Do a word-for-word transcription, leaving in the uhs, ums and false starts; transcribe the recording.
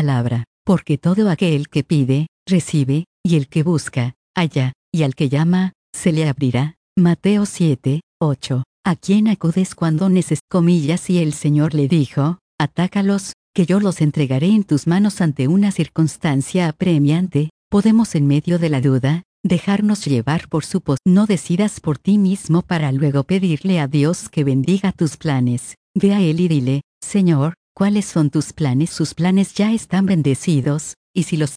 palabra, porque todo aquel que pide, recibe, y el que busca, halla, y al que llama, se le abrirá. Mateo siete, ocho. ¿A quién acudes cuando necesitas? Comillas y el Señor le dijo, atácalos, que yo los entregaré en tus manos ante una circunstancia apremiante. Podemos en medio de la duda, dejarnos llevar por su pos. No decidas por ti mismo para luego pedirle a Dios que bendiga tus planes. Ve a Él y dile, Señor, ¿cuáles son tus planes? Sus planes ya están bendecidos, y si los